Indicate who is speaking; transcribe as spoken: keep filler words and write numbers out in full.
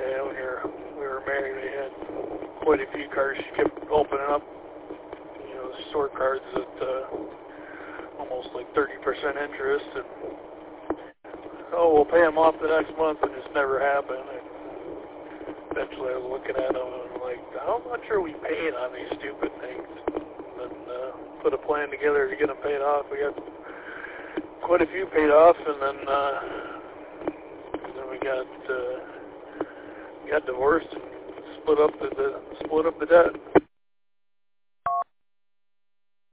Speaker 1: Yeah, when we were, we were married, we had quite a few cars. She kept opening up, you know, store cards at uh, almost like thirty percent interest, and oh, we'll pay them off the next month, and it's never happened. And eventually I was looking at them and I'm like, how much are we paying on these stupid things? And uh, put a plan together to get them paid off. We got quite a few paid off, and then uh, and then we got uh, got divorced and split up the, the split up the debt.